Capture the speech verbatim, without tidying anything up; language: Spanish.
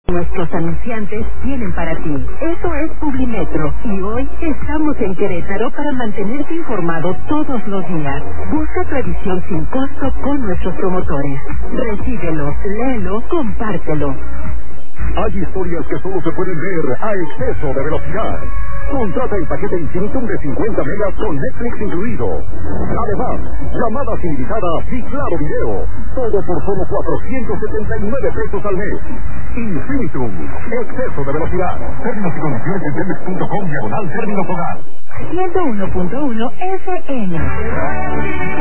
Nuestros anunciantes tienen para ti. Eso es Publimetro. Y hoy estamos en Querétaro para mantenerte informado todos los días. Busca tu edición sin costo con nuestros promotores. Recíbelo, léelo, compártelo. Hay historias que solo se pueden ver a exceso de velocidad. Contrata el paquete Infinitum de cincuenta megas con Netflix incluido. Además, llamadas ilimitadas y claro video. Todo por solo cuatrocientos setenta y nueve pesos al mes. Infinitum. Exceso de velocidad. Términos y condiciones en telmex punto com diagonal términos hogar. ciento uno punto uno F M.